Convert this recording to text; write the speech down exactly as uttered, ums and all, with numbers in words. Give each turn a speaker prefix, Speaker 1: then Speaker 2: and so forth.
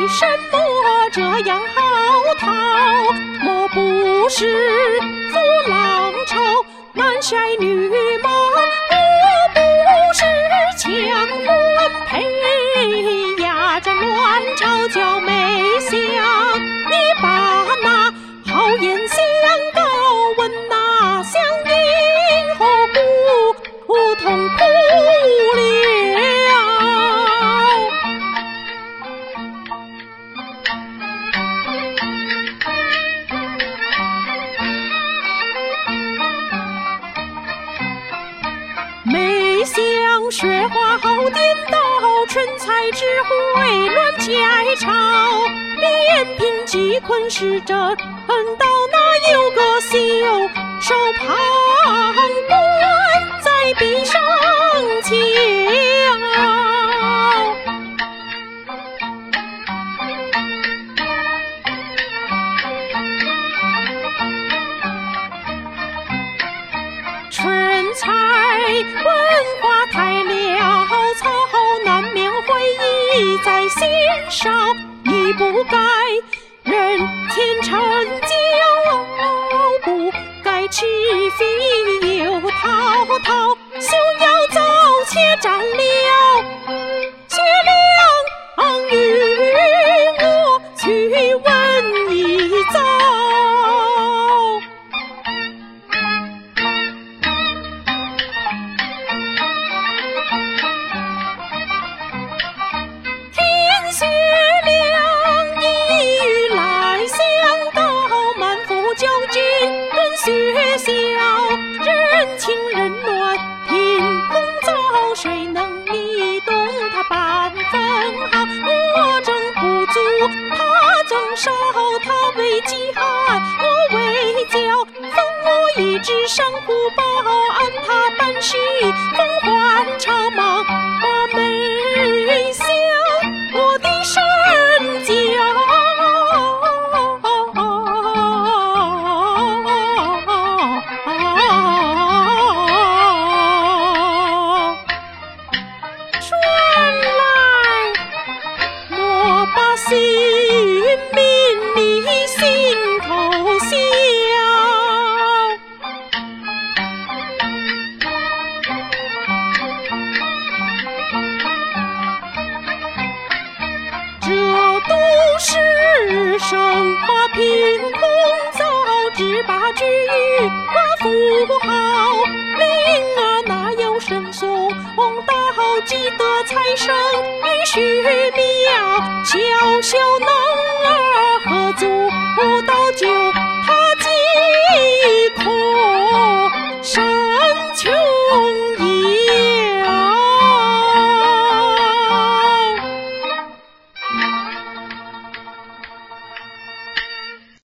Speaker 1: 为什么这样嚎啕？莫不是父浪潮，男筛女貌，莫不是强婚配呀？这乱吵叫没响，你把那好言相告问那乡音何故痛哭了？没想雪花好颠倒，蠢才智慧乱解吵。连平济困是真道，哪有个袖手旁观在壁上瞧？蠢才文化太潦草，难免会忆在心上。你不该人前逞骄傲，不该弃妃又滔滔，休要早且斩了血量与我去问一遭。天雪亮一雨来相到，满腹教军跟学校，人情人暖凭空造，谁能理懂他半分好？我争不足，他争少，他为饥寒，我为骄，封我一只珊瑚宝，按他办事风唤朝莽，把美香我的身教。传来莫把性命你心头想，这都是生化凭空造，只把至于寡妇好。灵啊哪有神松大好积德财生与虚妙，小小能